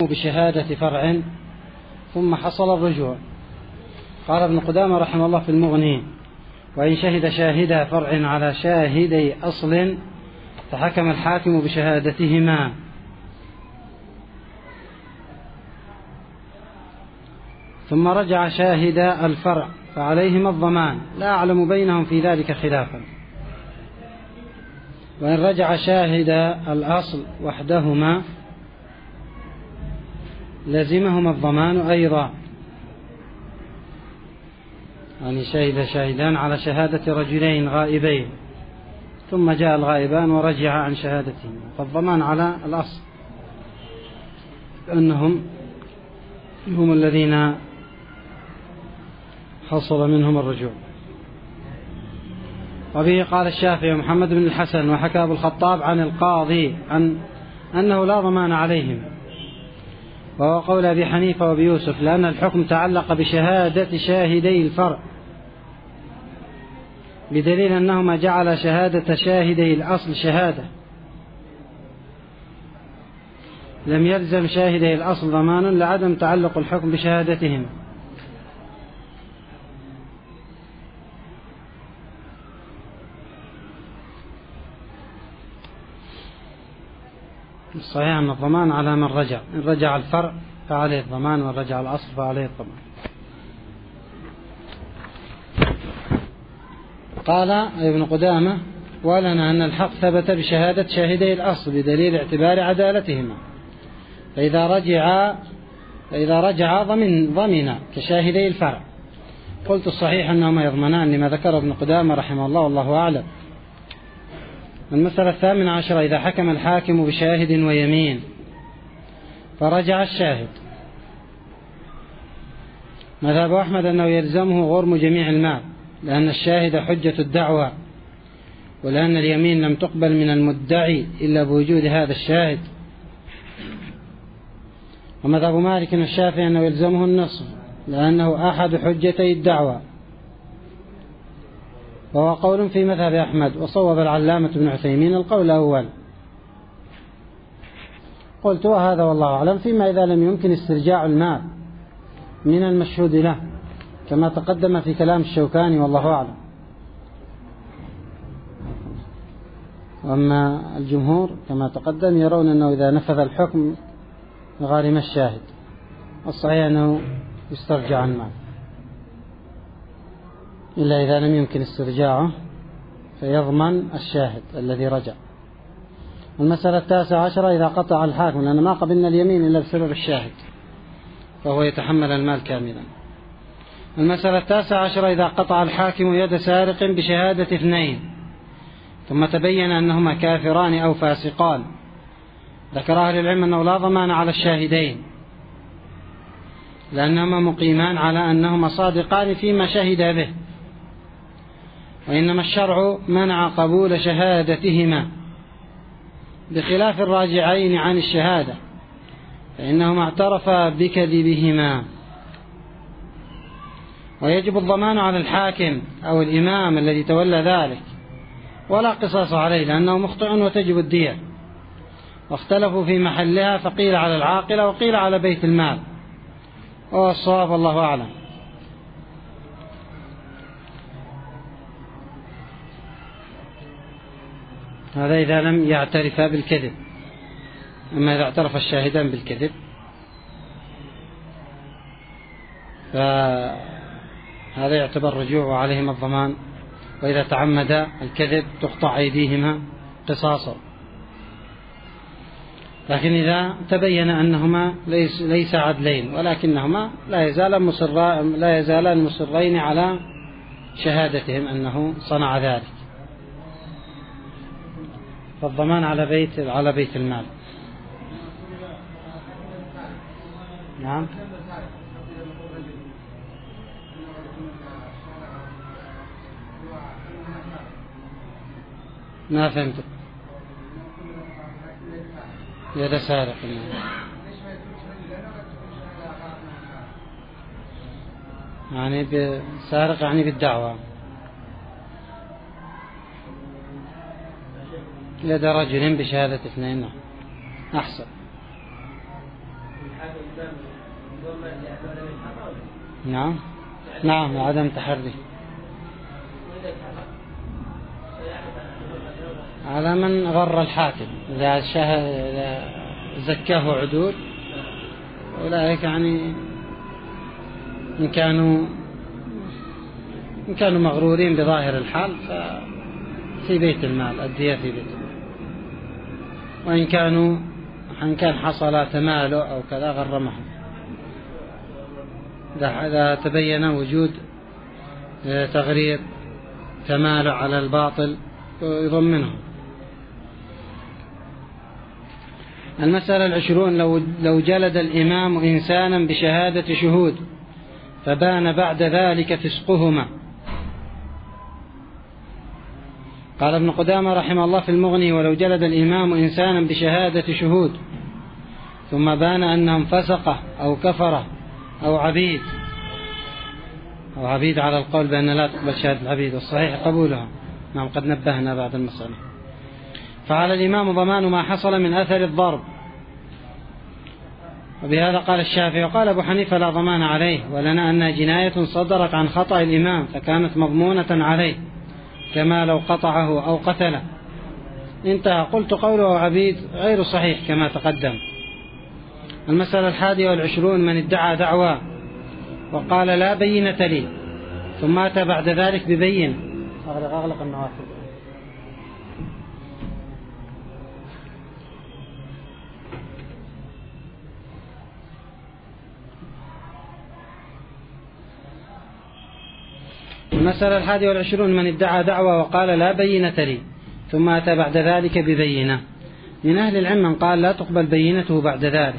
بشهادة فرع ثم حصل الرجوع. قال ابن قدامة رحمه الله في المغني: وإن شهد شاهدا فرع على شاهدي أصل فحكم الحاكم بشهادتهما ثم رجع شاهد الفرع فعليهما الضمان، لا أعلم بينهم في ذلك خلافا. وإن رجع شاهد الأصل وحدهما لزمهما الضمان أيضا، يعني شهد شاهدان على شهادة رجلين غائبين ثم جاء الغائبان ورجع عن شهادتهم، فالضمان على الأصل أنهم هم الذين حصل منهم الرجوع. وبه قال الشافعي ومحمد بن الحسن وحكى أبو الخطاب عن القاضي أنه لا ضمان عليهم، وهو قول أبي حنيفة وأبي يوسف، لأن الحكم تعلق بشهادة شاهدي الفرع بدليل أنهما جعل شهادة شاهدي الأصل شهادة، لم يلزم شاهدي الأصل ضمان لعدم تعلق الحكم بشهادتهم. الصحيح أن الضمان على من رجع، إن رجع الفرع فعليه الضمان، وإن رجع الأصل فعليه الضمان. قال ابن قدامة: ولنا أن الحق ثبت بشهادة شاهدي الأصل بدليل اعتبار عدالتهما، فإذا رجع ضمن كشاهدي الفرع. قلت الصحيح أنهما يضمنان لما ذكر ابن قدامة رحمه الله، والله أعلم. المسألة 18: إذا حكم الحاكم بشاهد ويمين فرجع الشاهد، مذهب أحمد أنه يلزمه غرم جميع المال، لأن الشاهد حجة الدعوى، ولأن اليمين لم تقبل من المدعي إلا بوجود هذا الشاهد. ومذهب مالك والشافعي أنه يلزمه النصف، لأنه أحد حجتي الدعوى، وهو قول في مذهب أحمد. وصوب العلامة ابن عثيمين القول الأول. قلت: وهذا والله أعلم فيما إذا لم يمكن استرجاع المال من المشهود له، كما تقدم في كلام الشوكاني، والله أعلم. وأما الجمهور كما تقدم يرون أنه إذا نفذ الحكم غارم الشاهد، والصحيح أنه يسترجع المال، إلا إذا لم يمكن استرجاعه فيضمن الشاهد الذي رجع. المسألة 19: إذا قطع الحاكم، لأن ما قبلنا اليمين إلا بسبب الشاهد فهو يتحمل المال كاملا. المسألة 19: إذا قطع الحاكم يد سارق بشهادة 2 ثم تبين أنهما كافران أو فاسقان، ذكر أهل العلم أنه لا ضمان على الشاهدين، لأنهما مقيمان على أنهما صادقان فيما شهد به، وإنما الشرع منع قبول شهادتهما، بخلاف الراجعين عن الشهادة فإنهما اعترفا بكذبهما. ويجب الضمان على الحاكم أو الإمام الذي تولى ذلك، ولا قصاص عليه، لأنه مخطئ وتجب الدية. واختلفوا في محلها، فقيل على العاقلة وقيل على بيت المال، وهو الصواب والله أعلم. هذا إذا لم يعترفا بالكذب. أما إذا اعترف الشاهدان بالكذب فهذا يعتبر رجوع وعليهما الضمان، وإذا تعمد الكذب تقطع أيديهما قصاصا. لكن إذا تبين أنهما ليس عدلين ولكنهما لا يزالان مصرين على شهادتهم أنه صنع ذلك، فالضمان على بيت المال. نعم. ما فهمت. يد سارق يعني سارق يعني بالدعوة. يد رجل بشهادة 2. أحسن. نعم نعم عدم تحري على من غر الحاكم إذا زكاه عدول أولئك يعني إن كانوا مغرورين بظاهر الحال ففي بيت المال الدية في بيت المال، وإن كان حصل تماله أو كذا غرمهم إذا تبين وجود تغرير تماله على الباطل يضمنهم. المسألة 20 لو جلد الإمام إنسانا بشهادة شهود فبان بعد ذلك فسقهما. قال ابن قدامة رحمه الله في المغني: ولو جلد الإمام إنسانا بشهادة شهود ثم بان أنهم فسقه أو كفره أو عبيد على القول بأن لا تقبل شهادة العبيد والصحيح قبولها. نعم قد نبهنا بعد المسألة. فعلى الإمام ضمان ما حصل من أثر الضرب، وبهذا قال الشافعي. وقال أبو حنيفة: لا ضمان عليه، ولنا أنها جناية صدرت عن خطأ الإمام فكانت مضمونة عليه كما لو قطعه أو قتله. انتهى. قلت: قوله عبيد غير صحيح كما تقدم. المسألة 21 من ادعى دعوى وقال لا بينة لي ثم أتى بعد ذلك ببين. أغلق النوافذ. المسألة 21 من ادعى دعوى وقال لا بينة لي ثم أتى بعد ذلك ببينة. من أهل العلم من قال لا تقبل بينته بعد ذلك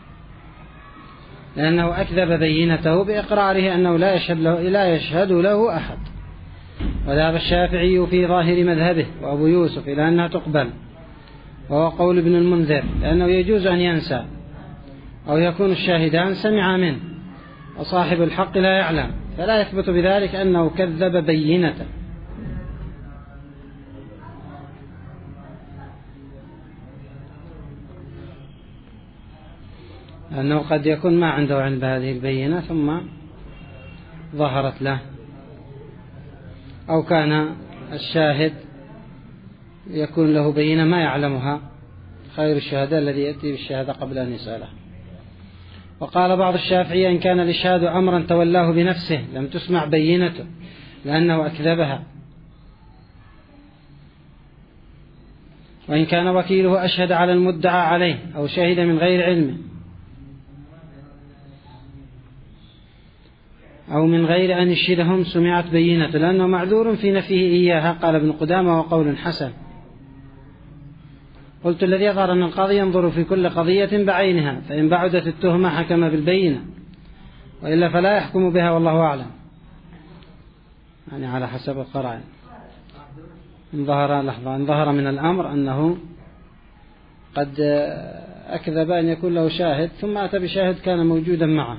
لأنه أكذب بينته بإقراره أنه لا يشهد له أحد. وذهب الشافعي في ظاهر مذهبه وأبو يوسف إلى أنها تقبل، وهو قول ابن المنذر، لأنه يجوز أن ينسى أو يكون الشاهدان سمع منه وصاحب الحق لا يعلم، فلا يثبت بذلك أنه كذب بينته. لأنه قد يكون ما عنده علم بهذه البينة ثم ظهرت له، أو كان الشاهد يكون له بينة ما يعلمها، خير الشهادة الذي يأتي بالشهادة قبل أن يسأله. وقال بعض الشافعية: إن كان الإشهاد أمرا تولاه بنفسه لم تسمع بينته لأنه أكذبها، وإن كان وكيله أشهد على المدعى عليه أو شهد من غير علمه أو من غير أن يشهدهم سمعت بينته لأنه معذور في نفيه إياها. قال ابن قدامة: وقول حسن. قلت: الذي يظهر أن القاضي ينظر في كل قضية بعينها، فإن بعدت التهمة حكم بالبينة، وإلا فلا يحكم بها والله أعلم، يعني على حسب القرائن. إن ظهر من الأمر أنه قد أكذب أن يكون له شاهد ثم أتى بشاهد كان موجودا معه،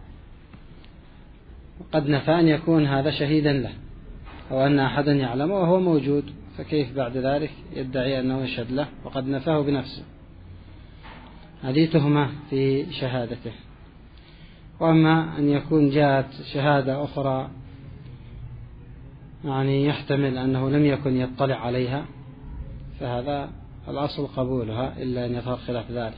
وقد نفى أن يكون هذا شهيدا له أو أن أحدا يعلمه وهو موجود، فكيف بعد ذلك يدعي أنه يشهد له وقد نفاه بنفسه؟ هذه تهمة في شهادته. وأما أن يكون جاءت شهادة أخرى يعني يحتمل أنه لم يكن يطلع عليها، فهذا الأصل قبولها إلا أن يظهر خلاف ذلك.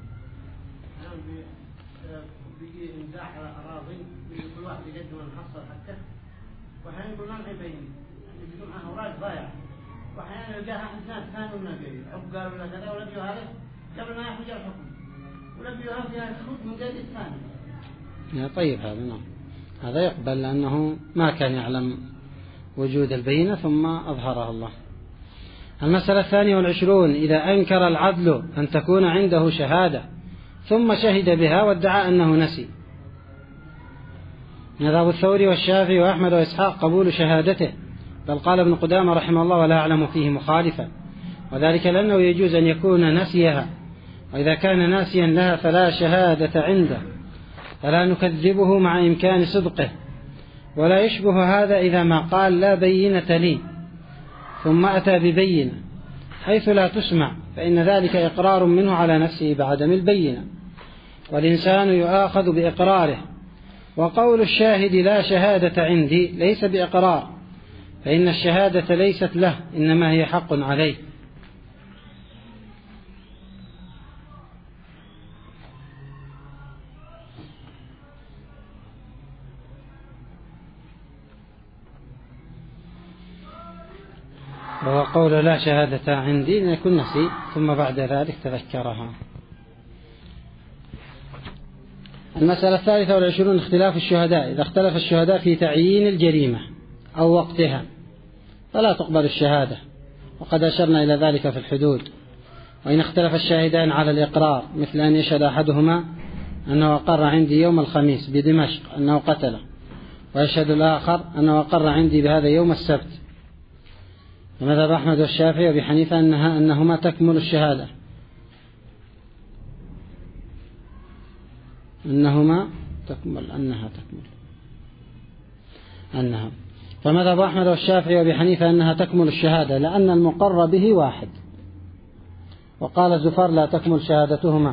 وحين يقول ما يبين بدون أوراق ضايع، وحين يلقاها أحد ناس ثاني من الجريء قالوا ولا كذا ولا بيو هذا قبل ما يخرج الحكم ولا بيوها فيها الشروط من جديد الثاني. يا طيب هذا نعم، هذا يقبل لأنه ما كان يعلم وجود البينة ثم أظهرها الله. المسألة 22 إذا أنكر العدل أن تكون عنده شهادة ثم شهد بها وادعى أنه نسي. مذهب الثوري والشافعي وأحمد وإسحاق قبول شهادته، بل قال ابن قدامة رحمه الله: ولا أعلم فيه مخالفا، وذلك لأنه يجوز أن يكون نسيها، وإذا كان ناسيا لها فلا شهادة عنده، فلا نكذبه مع إمكان صدقه. ولا يشبه هذا إذا ما قال لا بينة لي ثم أتى ببينة حيث لا تسمع، فإن ذلك إقرار منه على نفسه بعدم البينة، والإنسان يؤاخذ بإقراره. وقول الشاهد لا شهادة عندي ليس بإقرار، فإن الشهادة ليست له، إنما هي حق عليه. وهو قول لا شهادة عندي أن يكون نسي ثم بعد ذلك تذكرها. المسألة 23 اختلاف الشهداء. إذا اختلف الشهداء في تعيين الجريمة أو وقتها فلا تقبل الشهادة، وقد أشرنا إلى ذلك في الحدود. وإن اختلف الشاهدان على الإقرار، مثل أن يشهد أحدهما أنه أقر عندي يوم الخميس بدمشق أنه قتله، ويشهد الآخر أنه أقر عندي بهذا يوم السبت، فمذهب أحمد والشافعي وأبي حنيفة أنهما تكمل الشهادة، أنها فمذهب أحمد والشافعي وأبي حنيفة أنها تكمل الشهادة، لأن المقر به واحد. وقال الزفار لا تكمل شهادتهما.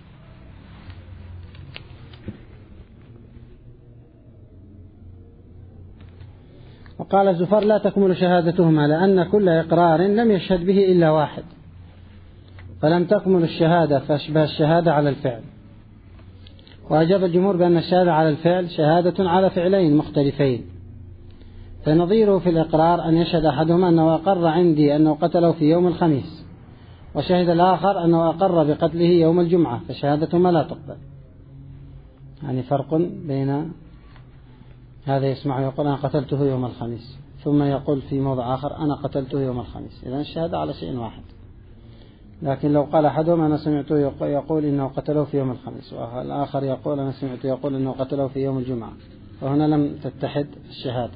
وقال الزفار لا تكمل شهادتهما لأن كل إقرار لم يشهد به إلا واحد، فلم تكمل الشهادة، فأشبه الشهادة على الفعل. وأجاب الجمهور بأن الشهادة على الفعل شهادة على فعلين مختلفين، فنظيره في الإقرار أن يشهد أحدهما أنه أقر عندي أنه قتله في يوم الخميس، وشهد الآخر أنه أقر بقتله يوم الجمعة، فشهادتهما لا تقبل. يعني فرق بين هذا يسمع يقول أنا قتلته يوم الخميس، ثم يقول في موضع آخر أنا قتلته يوم الخميس، إذن الشهادة على شيء واحد. لكن لو قال أحدهم أنا سمعته يقول إنه قتله في يوم الخميس، والآخر يقول أنا سمعته يقول إنه قتله في يوم الجمعة، فهنا لم تتحد الشهادة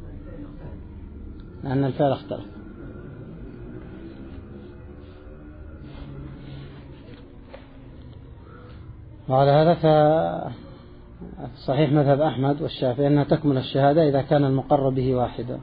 لأن الفعل اختلف. وعلى هذا فصحيح مذهب أحمد والشافعي أنها تكمل الشهادة إذا كان المقر به واحدا،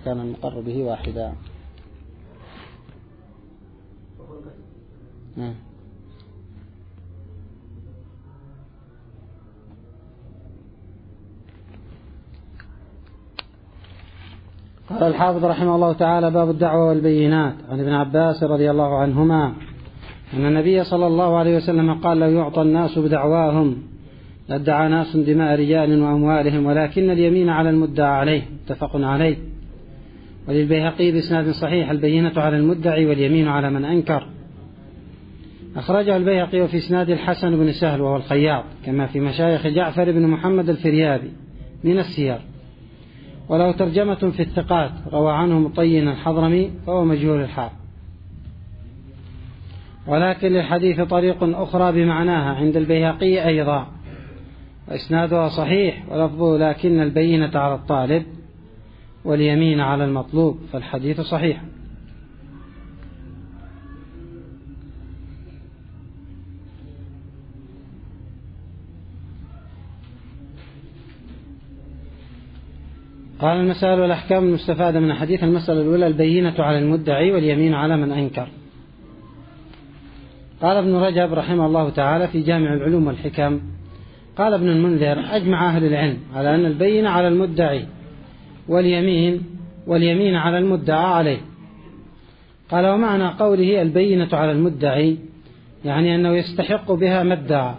قال الحافظ رحمه الله تعالى: باب الدعوة والبينات. عن ابن عباس رضي الله عنهما أن النبي صلى الله عليه وسلم قال: لو يعطى الناس بدعواهم لادعى ناس دماء رجال وأموالهم، ولكن اليمين على المدعى عليه. متفق عليه. وللبيهقي بإسناد صحيح: البينة على المدعي واليمين على من أنكر. أخرجه البيهقي وفي إسناد الحسن بن سهل وهو الخياط، كما في مشايخ جعفر بن محمد الفريابي من السير. ولو ترجمة في الثقات روى عنه مطين الحضرمي فهو مجهول الحال، ولكن للحديث طريق أخرى بمعناها عند البيهقي أيضا، وإسنادها صحيح ولفظه: لكن البينة على الطالب واليمين على المطلوب، فالحديث صحيح. قال: المسائل والأحكام المستفادة من الحديث. المسألة الأولى: البينة على المدعي واليمين على من أنكر. قال ابن رجب رحمه الله تعالى في جامع العلوم والحكم: قال ابن المنذر: أجمع أهل العلم على أن البينة على المدعي واليمين على المدعى عليه. قال: ومعنى قوله البينة على المدعي يعني أنه يستحق بها ما ادعى،